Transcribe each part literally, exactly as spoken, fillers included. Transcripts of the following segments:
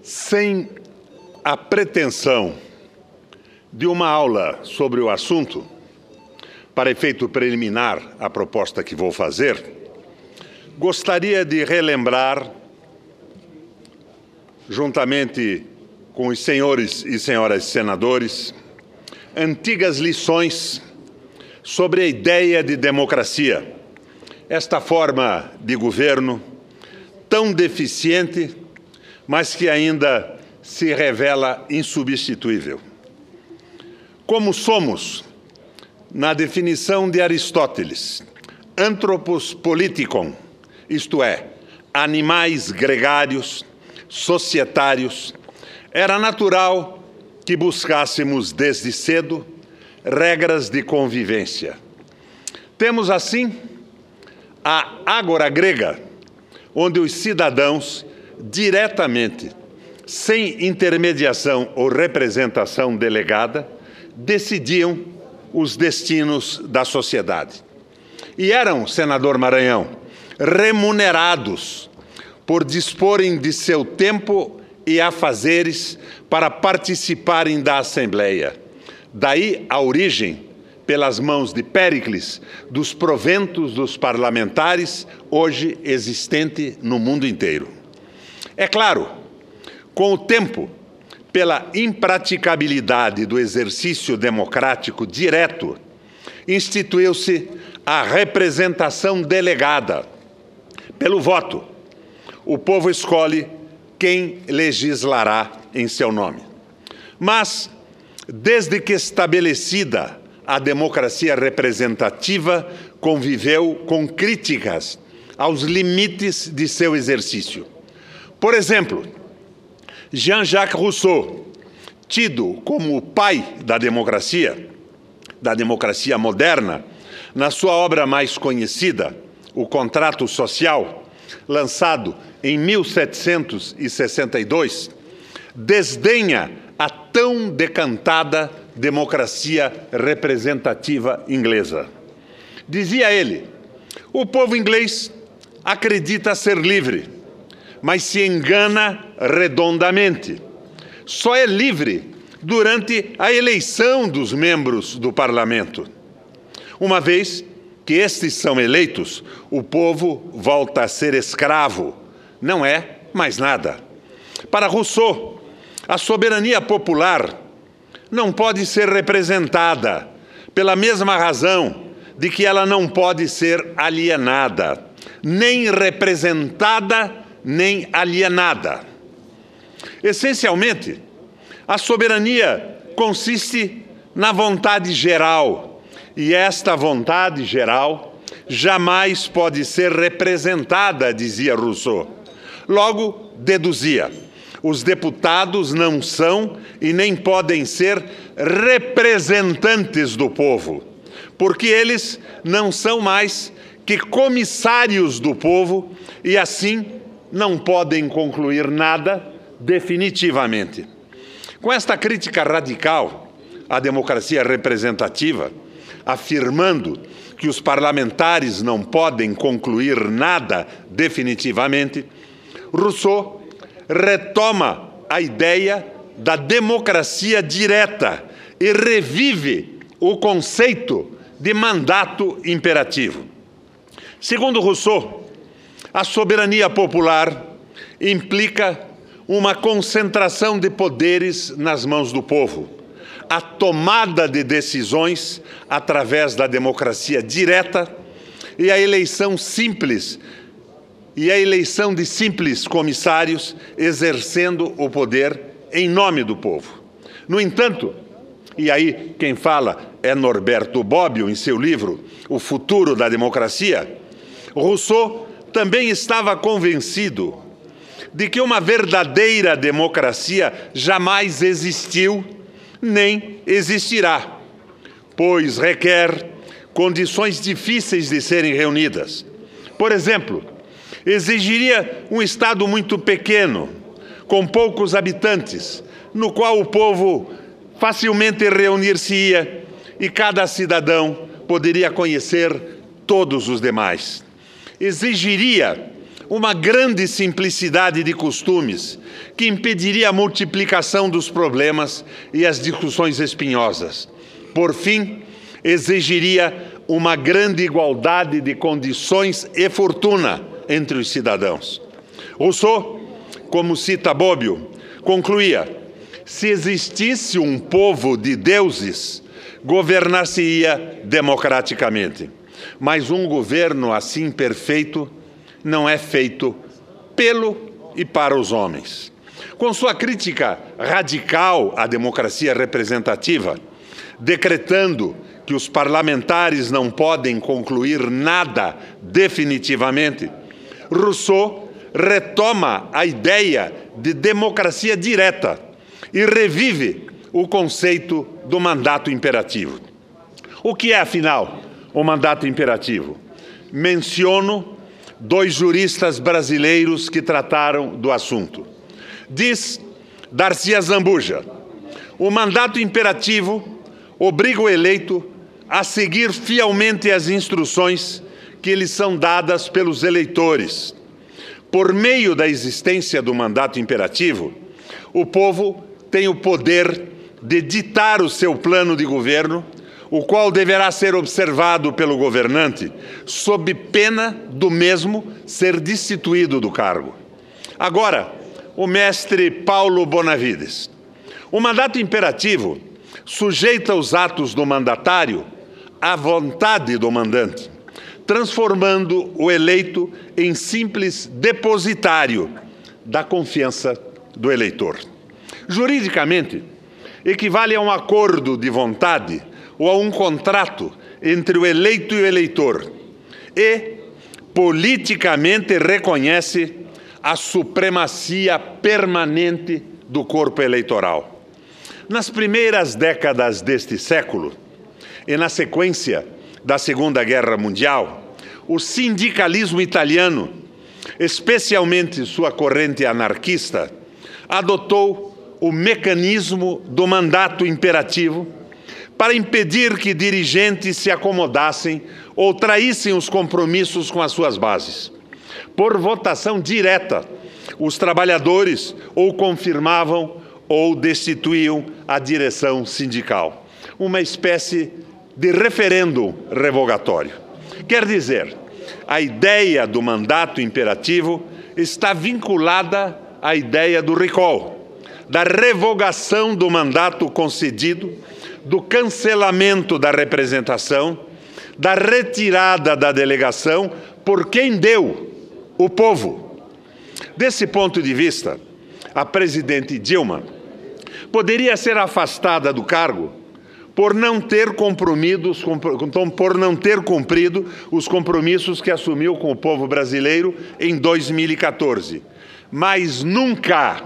Sem a pretensão de uma aula sobre o assunto, para efeito preliminar à proposta que vou fazer, gostaria de relembrar, juntamente com os senhores e senhoras senadores, antigas lições sobre a ideia de democracia, esta forma de governo tão deficiente, mas que ainda se revela insubstituível. Como somos, na definição de Aristóteles, anthropos politikon, isto é, animais gregários, societários, era natural que buscássemos desde cedo regras de convivência. Temos, assim, a ágora grega, onde os cidadãos, diretamente, sem intermediação ou representação delegada, decidiam os destinos da sociedade. E eram, senador Maranhão, remunerados por disporem de seu tempo e afazeres para participarem da Assembleia. Daí a origem, pelas mãos de Péricles, dos proventos dos parlamentares, hoje existente no mundo inteiro. É claro, com o tempo, pela impraticabilidade do exercício democrático direto, instituiu-se a representação delegada. Pelo voto, o povo escolhe quem legislará em seu nome. Mas, desde que estabelecida a democracia representativa, conviveu com críticas aos limites de seu exercício. Por exemplo, Jean-Jacques Rousseau, tido como o pai da democracia, da democracia moderna, na sua obra mais conhecida, O Contrato Social, lançado em mil setecentos e sessenta e dois, desdenha a tão decantada democracia representativa inglesa. Dizia ele: o povo inglês acredita ser livre, mas se engana redondamente. Só é livre durante a eleição dos membros do parlamento. Uma vez que estes são eleitos, o povo volta a ser escravo. Não é mais nada. Para Rousseau, a soberania popular não pode ser representada pela mesma razão de que ela não pode ser alienada, nem representada, nem alienada. Essencialmente, a soberania consiste na vontade geral, e esta vontade geral jamais pode ser representada, dizia Rousseau. Logo, deduzia, os deputados não são e nem podem ser representantes do povo, porque eles não são mais que comissários do povo e, assim, não podem concluir nada definitivamente. Com esta crítica radical à democracia representativa, afirmando que os parlamentares não podem concluir nada definitivamente, Rousseau retoma a ideia da democracia direta e revive o conceito de mandato imperativo. Segundo Rousseau, a soberania popular implica uma concentração de poderes nas mãos do povo, a tomada de decisões através da democracia direta e a eleição simples e a eleição de simples comissários exercendo o poder em nome do povo. No entanto, e aí quem fala é Norberto Bobbio em seu livro O Futuro da Democracia, Rousseau também estava convencido de que uma verdadeira democracia jamais existiu nem existirá, pois requer condições difíceis de serem reunidas. Por exemplo, exigiria um Estado muito pequeno, com poucos habitantes, no qual o povo facilmente reunir-se-ia e cada cidadão poderia conhecer todos os demais. Exigiria uma grande simplicidade de costumes que impediria a multiplicação dos problemas e as discussões espinhosas. Por fim, exigiria uma grande igualdade de condições e fortuna entre os cidadãos. Rousseau, como cita Bobbio, concluía: se existisse um povo de deuses, governar-se-ia democraticamente. Mas um governo assim perfeito não é feito pelo e para os homens. Com sua crítica radical à democracia representativa, decretando que os parlamentares não podem concluir nada definitivamente, Rousseau retoma a ideia de democracia direta e revive o conceito do mandato imperativo. O que é, afinal, o mandato imperativo? Menciono dois juristas brasileiros que trataram do assunto. Diz Darcy Zambuja: o mandato imperativo obriga o eleito a seguir fielmente as instruções que lhe são dadas pelos eleitores. Por meio da existência do mandato imperativo, o povo tem o poder de ditar o seu plano de governo, o qual deverá ser observado pelo governante, sob pena do mesmo ser destituído do cargo. Agora, o mestre Paulo Bonavides. O mandato imperativo sujeita os atos do mandatário à vontade do mandante, transformando o eleito em simples depositário da confiança do eleitor. Juridicamente, equivale a um acordo de vontade ou a um contrato entre o eleito e o eleitor e, politicamente, reconhece a supremacia permanente do corpo eleitoral. Nas primeiras décadas deste século, e na sequência da Segunda Guerra Mundial, o sindicalismo italiano, especialmente sua corrente anarquista, adotou o mecanismo do mandato imperativo para impedir que dirigentes se acomodassem ou traíssem os compromissos com as suas bases. Por votação direta, os trabalhadores ou confirmavam ou destituíam a direção sindical. Uma espécie de referendo revogatório. Quer dizer, a ideia do mandato imperativo está vinculada à ideia do recall, da revogação do mandato concedido, do cancelamento da representação, da retirada da delegação por quem deu, o povo. Desse ponto de vista, a presidente Dilma poderia ser afastada do cargo por não ter cumprido, por não ter cumprido os compromissos que assumiu com o povo brasileiro em dois mil e quatorze. Mas nunca,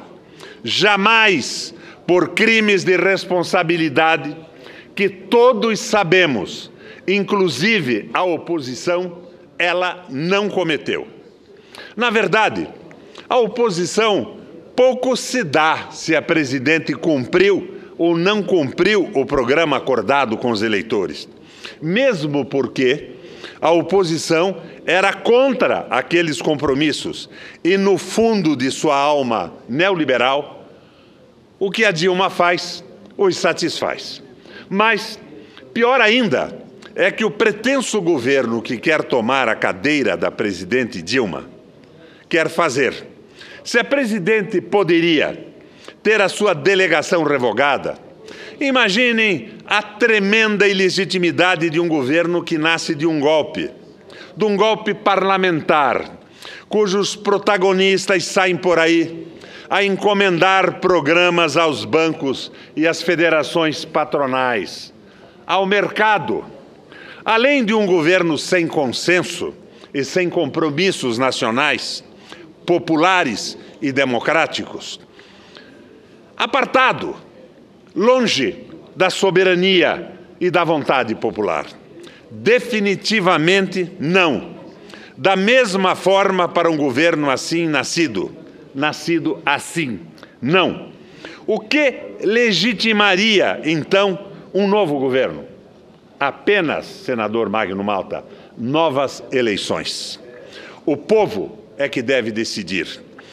jamais, por crimes de responsabilidade que todos sabemos, inclusive a oposição, ela não cometeu. Na verdade, a oposição pouco se dá se a presidente cumpriu ou não cumpriu o programa acordado com os eleitores, mesmo porque a oposição era contra aqueles compromissos e, no fundo de sua alma neoliberal, o que a Dilma faz os satisfaz. Mas, pior ainda, é que o pretenso governo que quer tomar a cadeira da presidente Dilma quer fazer. Se a presidente poderia ter a sua delegação revogada, imaginem a tremenda ilegitimidade de um governo que nasce de um golpe, de um golpe parlamentar, cujos protagonistas saem por aí a encomendar programas aos bancos e às federações patronais, ao mercado. Além de um governo sem consenso e sem compromissos nacionais, populares e democráticos, apartado, longe da soberania e da vontade popular. Definitivamente não. Da mesma forma para um governo assim nascido, nascido assim, não. O que legitimaria, então, um novo governo? Apenas, senador Magno Malta, novas eleições. O povo é que deve decidir.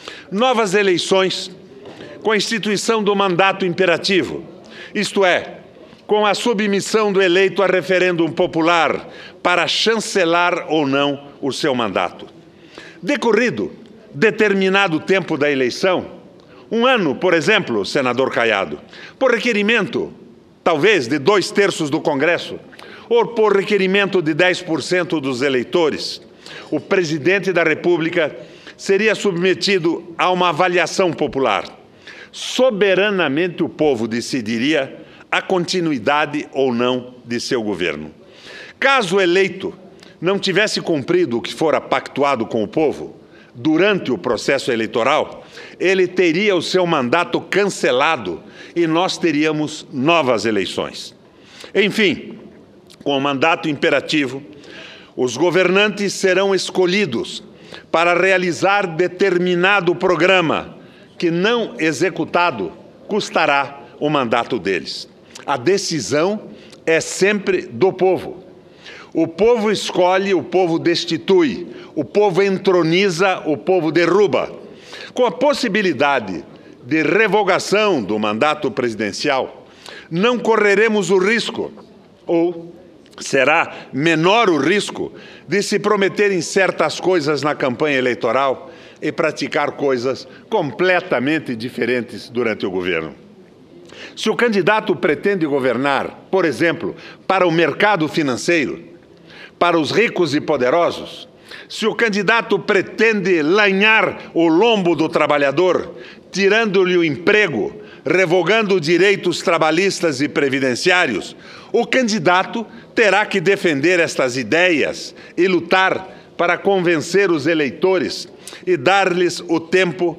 Novas eleições com a instituição do mandato imperativo, isto é, com a submissão do eleito a referêndum popular para chancelar ou não o seu mandato. Decorrido determinado tempo da eleição, um ano, por exemplo, senador Caiado, por requerimento, talvez, de dois terços do Congresso, ou por requerimento de dez por cento dos eleitores, o presidente da República seria submetido a uma avaliação popular. Soberanamente o povo decidiria a continuidade ou não de seu governo. Caso o eleito não tivesse cumprido o que fora pactuado com o povo durante o processo eleitoral, ele teria o seu mandato cancelado e nós teríamos novas eleições. Enfim, com o mandato imperativo, os governantes serão escolhidos para realizar determinado programa que, não executado, custará o mandato deles. A decisão é sempre do povo. O povo escolhe, o povo destitui, o povo entroniza, o povo derruba. Com a possibilidade de revogação do mandato presidencial, não correremos o risco, ou será menor o risco, de se prometerem certas coisas na campanha eleitoral e praticar coisas completamente diferentes durante o governo. Se o candidato pretende governar, por exemplo, para o mercado financeiro, para os ricos e poderosos, se o candidato pretende lanhar o lombo do trabalhador, tirando-lhe o emprego, revogando direitos trabalhistas e previdenciários, o candidato terá que defender estas ideias e lutar para convencer os eleitores e dar-lhes o tempo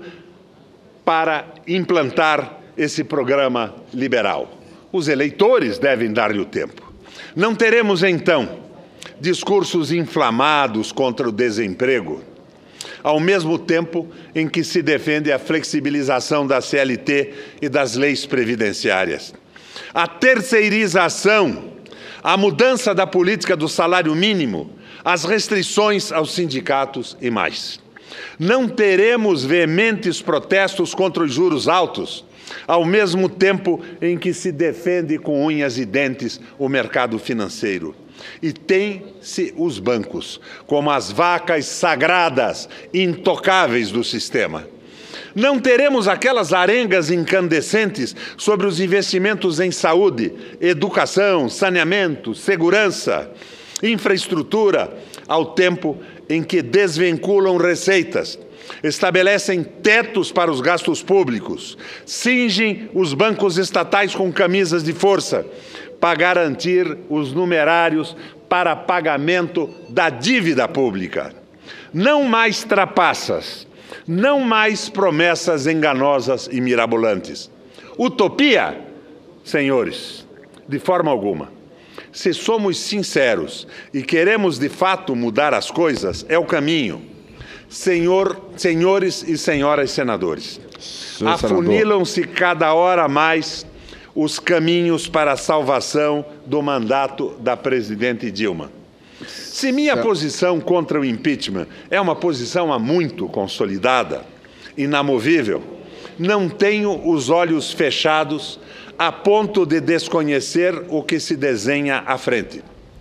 para implantar esse programa liberal. Os eleitores devem dar-lhe o tempo. Não teremos, então, discursos inflamados contra o desemprego, ao mesmo tempo em que se defende a flexibilização da C L T e das leis previdenciárias. A terceirização, a mudança da política do salário mínimo, as restrições aos sindicatos e mais. Não teremos veementes protestos contra os juros altos, ao mesmo tempo em que se defende com unhas e dentes o mercado financeiro. E tem-se os bancos como as vacas sagradas, intocáveis do sistema. Não teremos aquelas arengas incandescentes sobre os investimentos em saúde, educação, saneamento, segurança, infraestrutura, ao tempo em que desvinculam receitas, estabelecem tetos para os gastos públicos, cingem os bancos estatais com camisas de força, para garantir os numerários para pagamento da dívida pública. Não mais trapaças, não mais promessas enganosas e mirabolantes. Utopia, senhores, de forma alguma. Se somos sinceros e queremos de fato mudar as coisas, é o caminho. Senhor, senhores e senhoras senadores, afunilam-se cada hora mais os caminhos para a salvação do mandato da presidente Dilma. Se minha posição contra o impeachment é uma posição há muito consolidada, inamovível, não tenho os olhos fechados a ponto de desconhecer o que se desenha à frente.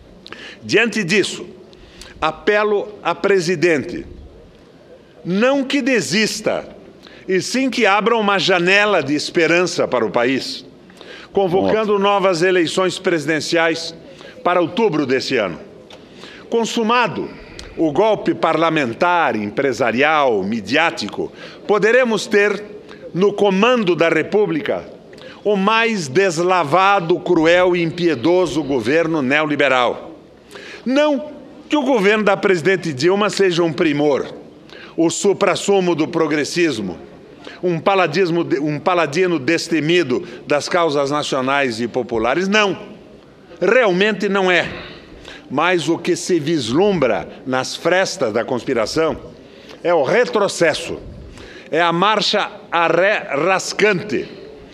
Diante disso, apelo à presidente, não que desista, e sim que abra uma janela de esperança para o país, convocando novas eleições presidenciais para outubro desse ano. Consumado o golpe parlamentar, empresarial, midiático, poderemos ter no comando da República o mais deslavado, cruel e impiedoso governo neoliberal. Não que o governo da presidente Dilma seja um primor, o suprassumo do progressismo, um, paladismo, um paladino destemido das causas nacionais e populares. Não, realmente não é. Mas o que se vislumbra nas frestas da conspiração é o retrocesso, é a marcha a ré rascante,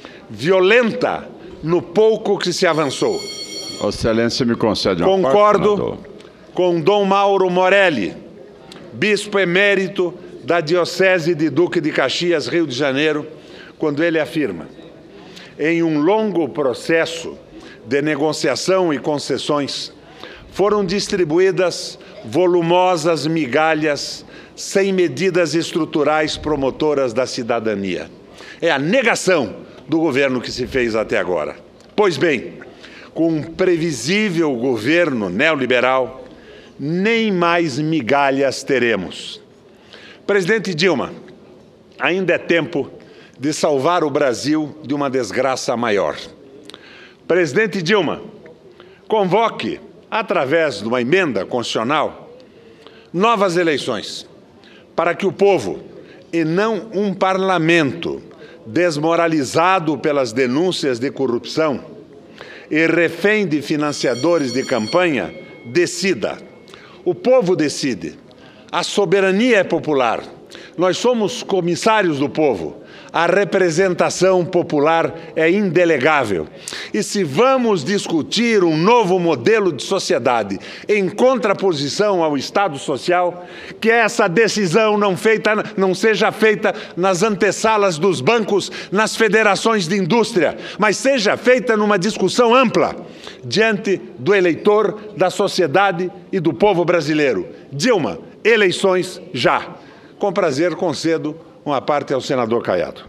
violenta no pouco que se avançou. Excelência, me concede uma Concordo com Dom Mauro Morelli, bispo emérito da Diocese de Duque de Caxias, Rio de Janeiro, quando ele afirma: em um longo processo de negociação e concessões, foram distribuídas volumosas migalhas sem medidas estruturais promotoras da cidadania. É a negação do governo que se fez até agora. Pois bem, com um previsível governo neoliberal, nem mais migalhas teremos. Presidente Dilma, ainda é tempo de salvar o Brasil de uma desgraça maior. Presidente Dilma, convoque, através de uma emenda constitucional, novas eleições, para que o povo, e não um parlamento desmoralizado pelas denúncias de corrupção e refém de financiadores de campanha, decida. O povo decide. A soberania é popular. Nós somos comissários do povo. A representação popular é indelegável. E se vamos discutir um novo modelo de sociedade em contraposição ao Estado Social, que essa decisão não, feita, não seja feita nas antessalas dos bancos, nas federações de indústria, mas seja feita numa discussão ampla, diante do eleitor, da sociedade e do povo brasileiro. Dilma, eleições já. Com prazer, concedo uma parte ao senador Caiado,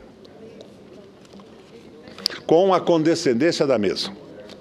com a condescendência da mesa.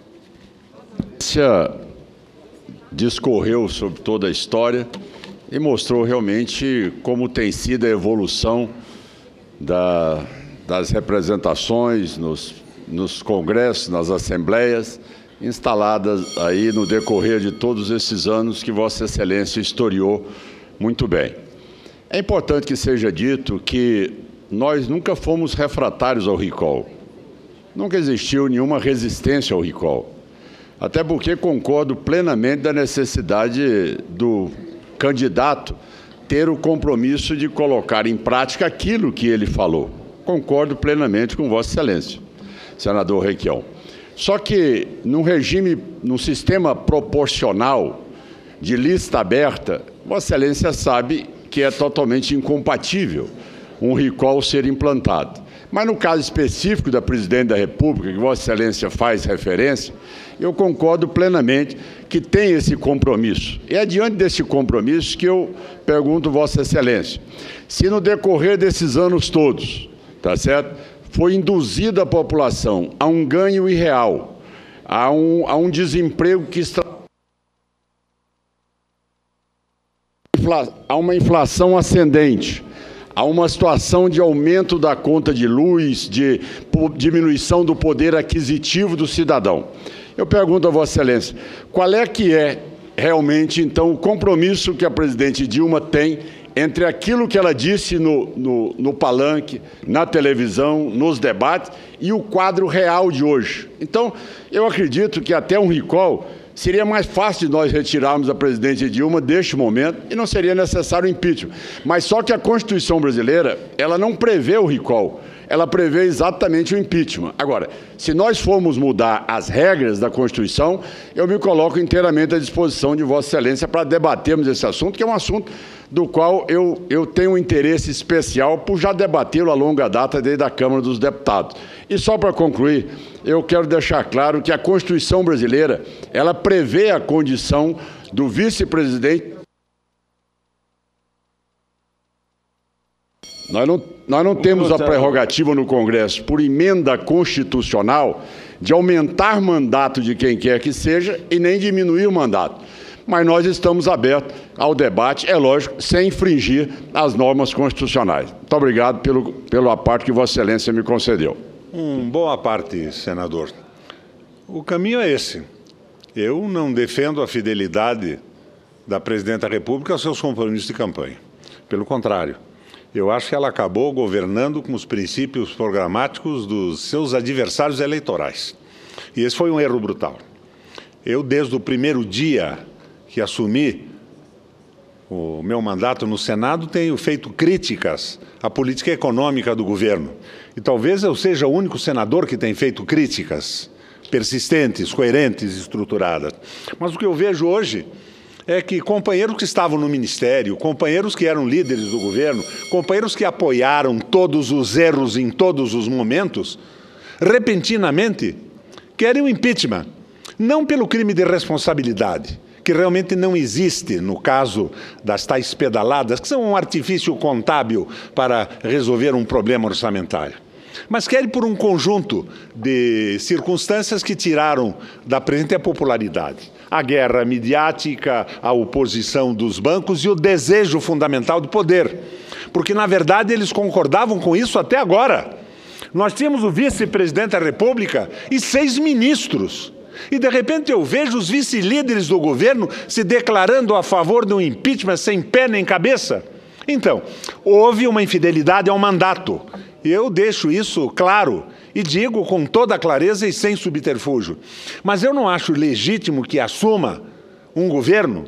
Discorreu sobre toda a história e mostrou realmente como tem sido a evolução da, das representações nos, nos congressos, nas assembleias, instaladas aí no decorrer de todos esses anos que Vossa Excelência historiou muito bem. É importante que seja dito que nós nunca fomos refratários ao recall. Nunca existiu nenhuma resistência ao recall. Até porque concordo plenamente da necessidade do candidato ter o compromisso de colocar em prática aquilo que ele falou. Concordo plenamente com Vossa Excelência, senador Requião. Só que num regime, num sistema proporcional de lista aberta, Vossa Excelência sabe que é totalmente incompatível um recall ser implantado. Mas no caso específico da Presidente da República, que Vossa Excelência faz referência, eu concordo plenamente que tem esse compromisso. E é diante desse compromisso que eu pergunto Vossa Excelência, se no decorrer desses anos todos, tá certo, foi induzida a população a um ganho irreal, a um, a um desemprego que está... há uma inflação ascendente, há uma situação de aumento da conta de luz, de diminuição do poder aquisitivo do cidadão. Eu pergunto a Vossa Excelência, qual é que é realmente, então, o compromisso que a presidente Dilma tem entre aquilo que ela disse no, no, no palanque, na televisão, nos debates, e o quadro real de hoje? Então, eu acredito que até um recall seria mais fácil de nós retirarmos a presidente Dilma deste momento e não seria necessário o impeachment. Mas só que a Constituição brasileira, ela não prevê o recall, ela prevê exatamente o impeachment. Agora, se nós formos mudar as regras da Constituição, eu me coloco inteiramente à disposição de Vossa Excelência para debatermos esse assunto, que é um assunto do qual eu, eu tenho um interesse especial por já debatê-lo a longa data desde a Câmara dos Deputados. E só para concluir, eu quero deixar claro que a Constituição brasileira, ela prevê a condição do vice-presidente. Nós não, nós não temos a prerrogativa no Congresso, por emenda constitucional, de aumentar mandato de quem quer que seja e nem diminuir o mandato. Mas nós estamos abertos ao debate, é lógico, sem infringir as normas constitucionais. Muito obrigado pelo, pela parte que Vossa Excelência me concedeu. Um boa parte, senador. O caminho é esse. Eu não defendo a fidelidade da Presidente da República aos seus compromissos de campanha. Pelo contrário, eu acho que ela acabou governando com os princípios programáticos dos seus adversários eleitorais. E esse foi um erro brutal. Eu, desde o primeiro dia que assumi o meu mandato no Senado, tenho feito críticas à política econômica do governo. E talvez eu seja o único senador que tem feito críticas persistentes, coerentes, estruturadas. Mas o que eu vejo hoje é que companheiros que estavam no Ministério, companheiros que eram líderes do governo, companheiros que apoiaram todos os erros em todos os momentos, repentinamente querem o impeachment, não pelo crime de responsabilidade, que realmente não existe no caso das tais pedaladas, que são um artifício contábil para resolver um problema orçamentário. Mas querem por um conjunto de circunstâncias que tiraram da presente a popularidade. A guerra midiática, a oposição dos bancos e o desejo fundamental de poder. Porque, na verdade, eles concordavam com isso até agora. Nós tínhamos o vice-presidente da República e seis ministros. E, de repente, eu vejo os vice-líderes do governo se declarando a favor de um impeachment sem pé nem cabeça. Então, houve uma infidelidade ao mandato. Eu deixo isso claro e digo com toda clareza e sem subterfúgio. Mas eu não acho legítimo que assuma um governo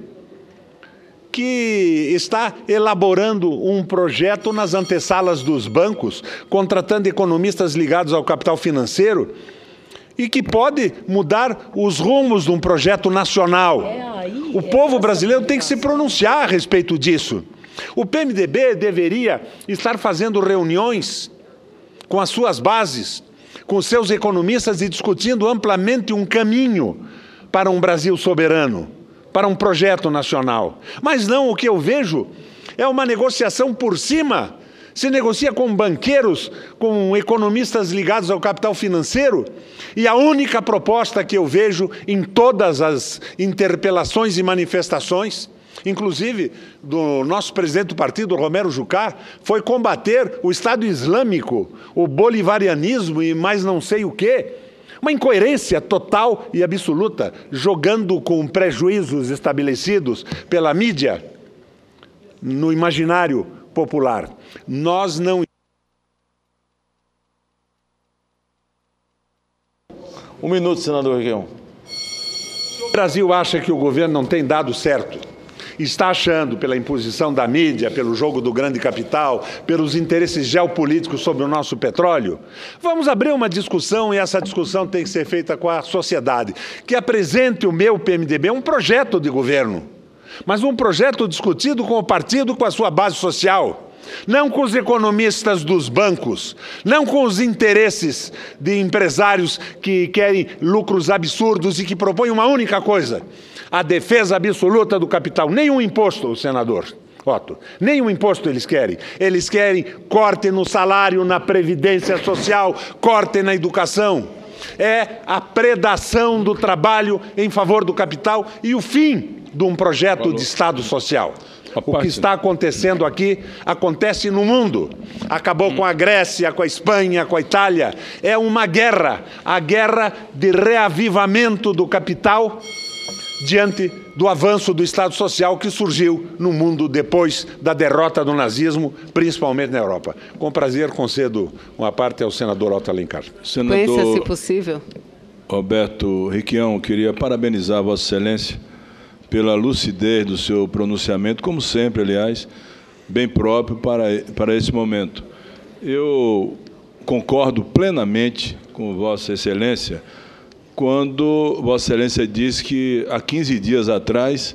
que está elaborando um projeto nas antessalas dos bancos, contratando economistas ligados ao capital financeiro, e que pode mudar os rumos de um projeto nacional. O povo brasileiro tem que se pronunciar a respeito disso. O P M D B deveria estar fazendo reuniões com as suas bases, com os seus economistas e discutindo amplamente um caminho para um Brasil soberano, para um projeto nacional. Mas não, o que eu vejo é uma negociação por cima. Se negocia com banqueiros, com economistas ligados ao capital financeiro, e a única proposta que eu vejo em todas as interpelações e manifestações, inclusive do nosso presidente do partido, Romero Jucá, foi combater o Estado Islâmico, o bolivarianismo e mais não sei o quê. Uma incoerência total e absoluta, jogando com prejuízos estabelecidos pela mídia no imaginário popular. Nós não... Um minuto, senador Requião. O Brasil acha que o governo não tem dado certo. Está achando, pela imposição da mídia, pelo jogo do grande capital, pelos interesses geopolíticos sobre o nosso petróleo. Vamos abrir uma discussão, e essa discussão tem que ser feita com a sociedade, que apresente o meu P M D B um projeto de governo, mas um projeto discutido com o partido, com a sua base social. Não com os economistas dos bancos, não com os interesses de empresários que querem lucros absurdos e que propõem uma única coisa: a defesa absoluta do capital. Nenhum imposto, senador Otto, nenhum imposto eles querem. Eles querem corte no salário, na previdência social, corte na educação. É a predação do trabalho em favor do capital e o fim de um projeto Falou. de Estado social. O que está acontecendo aqui, acontece no mundo. Acabou com a Grécia, com a Espanha, com a Itália. É uma guerra, a guerra de reavivamento do capital diante do avanço do Estado Social que surgiu no mundo depois da derrota do nazismo, principalmente na Europa. Com prazer, concedo uma parte ao senador Otto Alencar. Senador, se possível. Roberto Requião, queria parabenizar Vossa Excelência pela lucidez do seu pronunciamento, como sempre, aliás, bem próprio para, para esse momento. Eu concordo plenamente com Vossa Excelência quando Vossa Excelência diz que, há quinze dias atrás,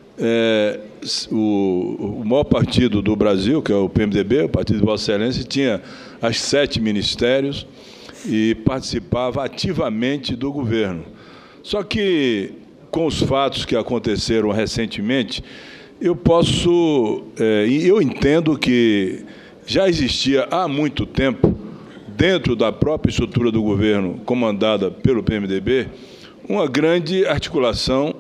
é, o, o maior partido do Brasil, que é o P M D B, o partido de Vossa Excelência, tinha as sete ministérios e participava ativamente do governo. Só que, com os fatos que aconteceram recentemente, eu posso, é, e eu entendo que já existia há muito tempo, dentro da própria estrutura do governo comandada pelo P M D B, uma grande articulação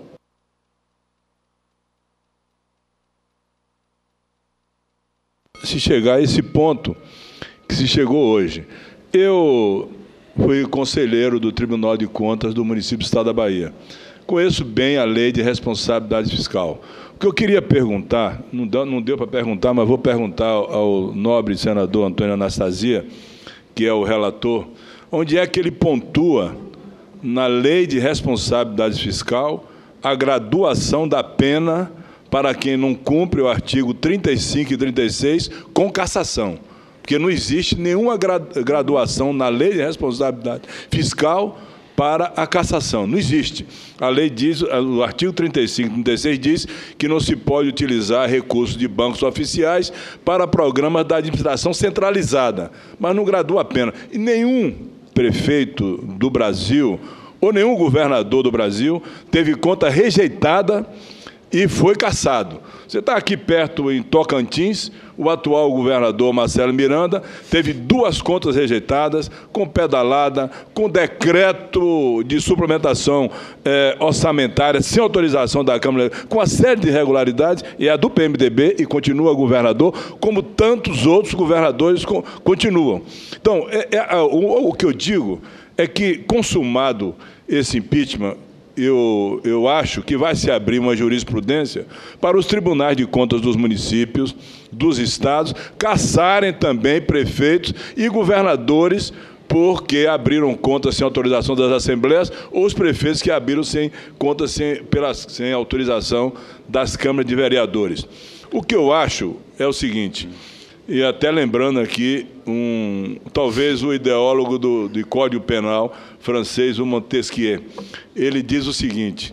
se chegar a esse ponto que se chegou hoje. Eu fui conselheiro do Tribunal de Contas do município do Estado da Bahia. Conheço bem a lei de responsabilidade fiscal. O que eu queria perguntar, não deu, não deu para perguntar, mas vou perguntar ao, ao nobre senador Antônio Anastasia, que é o relator, onde é que ele pontua, na lei de responsabilidade fiscal, a graduação da pena para quem não cumpre o artigo trinta e cinco e trinta e seis com cassação. Porque não existe nenhuma graduação na lei de responsabilidade fiscal para a cassação. Não existe. A lei diz, o artigo trinta e cinco, trinta e seis diz que não se pode utilizar recursos de bancos oficiais para programas da administração centralizada, mas não gradua a pena. E nenhum prefeito do Brasil ou nenhum governador do Brasil teve conta rejeitada e foi cassado. Você está aqui perto, em Tocantins, o atual governador Marcelo Miranda teve duas contas rejeitadas, com pedalada, com decreto de suplementação eh, orçamentária, sem autorização da Câmara, com uma série de irregularidades, e a do P M D B, e continua governador, como tantos outros governadores co continuam. Então, é, é, o, o que eu digo é que, consumado esse impeachment, Eu, eu acho que vai se abrir uma jurisprudência para os tribunais de contas dos municípios, dos estados, cassarem também prefeitos e governadores porque abriram contas sem autorização das assembleias, ou os prefeitos que abriram sem contas sem, pela, sem autorização das câmaras de vereadores. O que eu acho é o seguinte, e até lembrando aqui, um, talvez o ideólogo do, do Código Penal francês, o Montesquieu, ele diz o seguinte,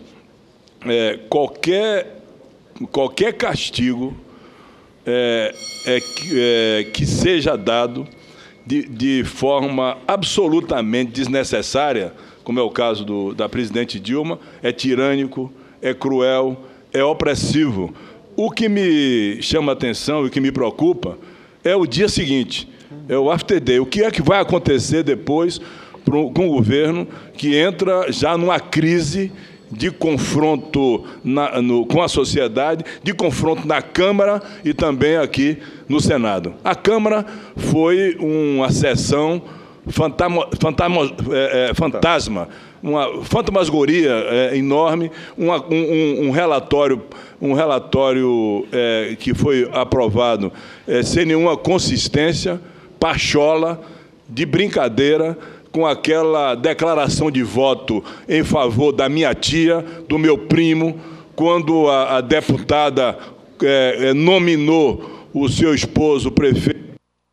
é, qualquer, qualquer castigo é, é, é, que seja dado de, de forma absolutamente desnecessária, como é o caso do, da presidente Dilma, é tirânico, é cruel, é opressivo. O que me chama a atenção e o que me preocupa é o dia seguinte, é o after day. O que é que vai acontecer depois pro, com o governo que entra já numa crise de confronto na, no, com a sociedade, de confronto na Câmara e também aqui no Senado. A Câmara foi uma sessão fantasma, fantasma, é, é, fantasma uma fantasmagoria é, enorme, uma, um, um relatório, um relatório é, que foi aprovado é, sem nenhuma consistência, pachola, de brincadeira, com aquela declaração de voto em favor da minha tia, do meu primo, quando a, a deputada é, é, nominou o seu esposo, o prefeito,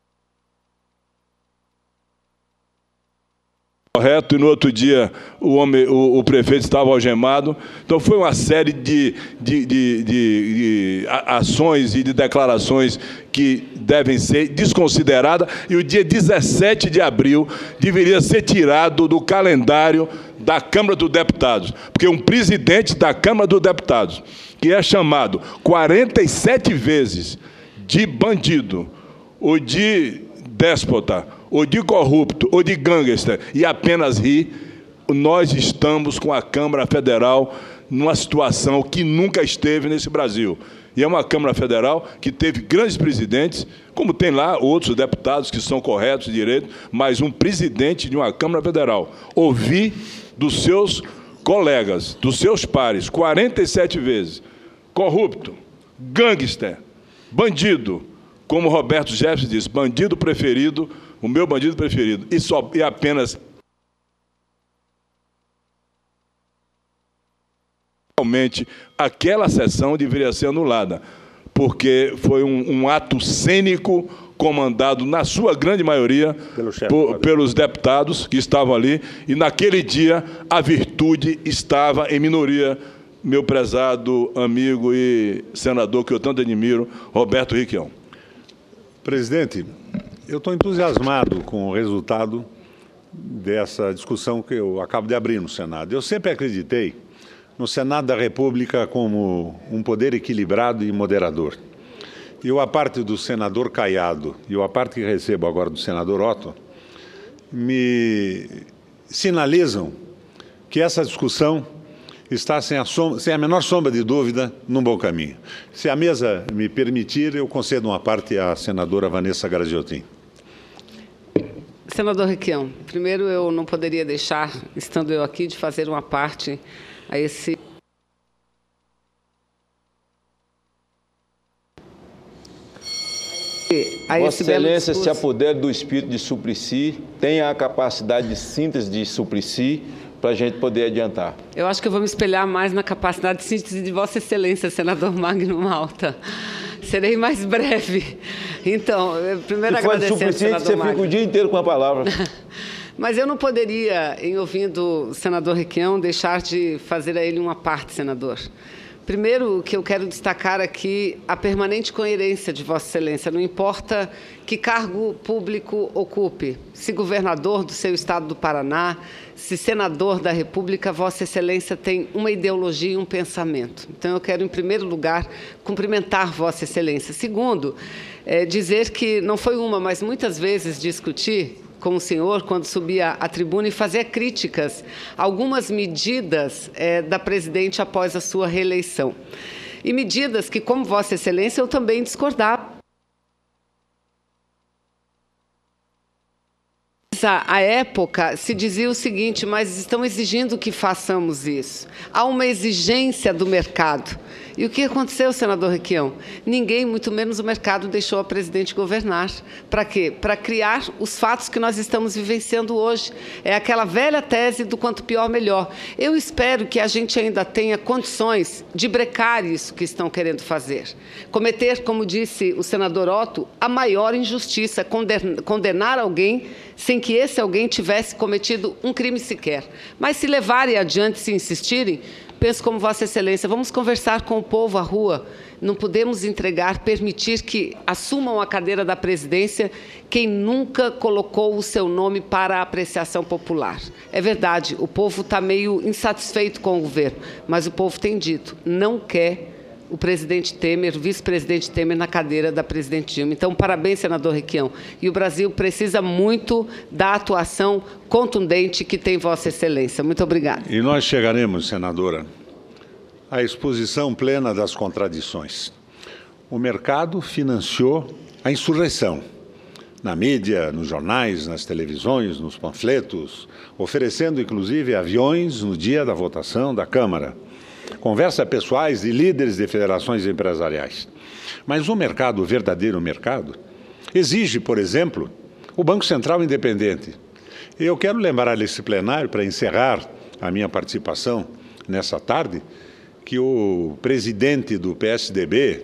correto, e no outro dia o, homem, o, o prefeito estava algemado. Então, foi uma série de, de, de, de, de ações e de declarações que devem ser desconsideradas, e o dia dezessete de abril deveria ser tirado do calendário da Câmara dos Deputados, porque um presidente da Câmara dos Deputados, que é chamado quarenta e sete vezes de bandido, ou de déspota, ou de corrupto, ou de gangster, e apenas ri, nós estamos com a Câmara Federal numa situação que nunca esteve nesse Brasil. E é uma Câmara Federal que teve grandes presidentes, como tem lá outros deputados que são corretos, direitos, mas um presidente de uma Câmara Federal ouvir dos seus colegas, dos seus pares, quarenta e sete vezes, corrupto, gangster, bandido, como Roberto Jefferson disse, bandido preferido, o meu bandido preferido, e, só, e apenas... Realmente, aquela sessão deveria ser anulada, porque foi um, um ato cênico comandado, na sua grande maioria, Pelo por, pelos deputados que estavam ali, e naquele dia a virtude estava em minoria, meu prezado amigo e senador que eu tanto admiro, Roberto Requião. Presidente, eu estou entusiasmado com o resultado dessa discussão que eu acabo de abrir no Senado. Eu sempre acreditei no Senado da República como um poder equilibrado e moderador. E eu, a parte do senador Caiado, e eu, a parte que recebo agora do senador Otto, me sinalizam que essa discussão está sem a, som sem a menor sombra de dúvida num bom caminho. Se a mesa me permitir, eu concedo uma parte à senadora Vanessa Graziotin. Senador Requião, primeiro eu não poderia deixar, estando eu aqui, de fazer uma parte a esse... A Vossa esse belo Excelência discurso. se apodere do espírito de Suplicy, tenha a capacidade de síntese de Suplicy, para a gente poder adiantar. Eu acho que eu vou me espelhar mais na capacidade de síntese de Vossa Excelência, senador Magno Malta. Serei mais breve. Então, primeiro Se for agradecer ao senador você Magno. fica o dia inteiro com a palavra. Mas eu não poderia, em ouvindo o senador Requião, deixar de fazer a ele uma parte, senador. Primeiro, o que eu quero destacar aqui, a permanente coerência de Vossa Excelência, não importa que cargo público ocupe, se governador do seu estado do Paraná, se senador da República, Vossa Excelência tem uma ideologia e um pensamento. Então, eu quero, em primeiro lugar, cumprimentar Vossa Excelência. Segundo, é, dizer que não foi uma, mas muitas vezes discutir com o senhor, quando subia à tribuna, e fazia críticas a algumas medidas é, da presidente após a sua reeleição. E medidas que, como Vossa Excelência, eu também discordava. À época, se dizia o seguinte, mas estão exigindo que façamos isso. Há uma exigência do mercado. E o que aconteceu, senador Requião? Ninguém, muito menos o mercado, deixou a presidente governar. Para quê? Para criar os fatos que nós estamos vivenciando hoje. É aquela velha tese do quanto pior, melhor. Eu espero que a gente ainda tenha condições de brecar isso que estão querendo fazer. Cometer, como disse o senador Otto, a maior injustiça, condenar alguém sem que esse alguém tivesse cometido um crime sequer. Mas se levarem adiante, se insistirem, penso como Vossa Excelência, vamos conversar com o povo à rua. Não podemos entregar, permitir que assumam a cadeira da presidência quem nunca colocou o seu nome para a apreciação popular. É verdade, o povo está meio insatisfeito com o governo, mas o povo tem dito, não quer o presidente Temer, o vice-presidente Temer na cadeira da presidente Dilma. Então, parabéns, senador Requião. E o Brasil precisa muito da atuação contundente que tem Vossa Excelência. Muito obrigada. E nós chegaremos, senadora, à exposição plena das contradições. O mercado financiou a insurreição. Na mídia, nos jornais, nas televisões, nos panfletos, oferecendo, inclusive, aviões no dia da votação da Câmara. Conversas pessoais de líderes de federações empresariais. Mas o mercado, o verdadeiro mercado, exige, por exemplo, o Banco Central independente. E eu quero lembrar esse plenário, para encerrar a minha participação nessa tarde, que o presidente do P S D B,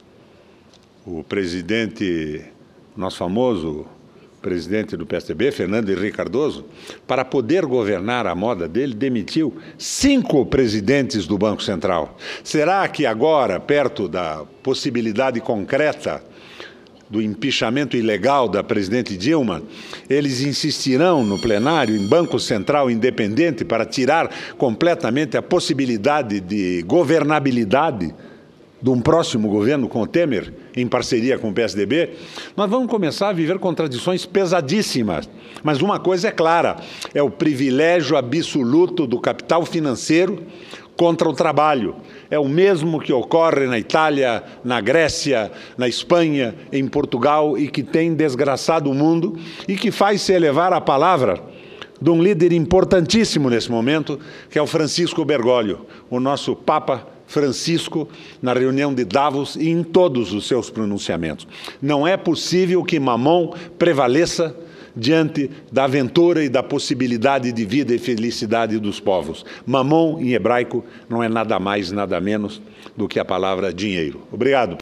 o presidente, nosso famoso presidente do P S D B, Fernando Henrique Cardoso, para poder governar a moda dele, demitiu cinco presidentes do Banco Central. Será que agora, perto da possibilidade concreta do empinchamento ilegal da presidente Dilma, eles insistirão no plenário em Banco Central independente para tirar completamente a possibilidade de governabilidade de um próximo governo com o Temer, em parceria com o P S D B, nós vamos começar a viver contradições pesadíssimas. Mas uma coisa é clara, é o privilégio absoluto do capital financeiro contra o trabalho. É o mesmo que ocorre na Itália, na Grécia, na Espanha, em Portugal, e que tem desgraçado o mundo, e que faz se elevar a palavra de um líder importantíssimo nesse momento, que é o Francisco Bergoglio, o nosso Papa Francisco, na reunião de Davos e em todos os seus pronunciamentos. Não é possível que Mamon prevaleça diante da aventura e da possibilidade de vida e felicidade dos povos. Mamon, em hebraico, não é nada mais, nada menos do que a palavra dinheiro. Obrigado.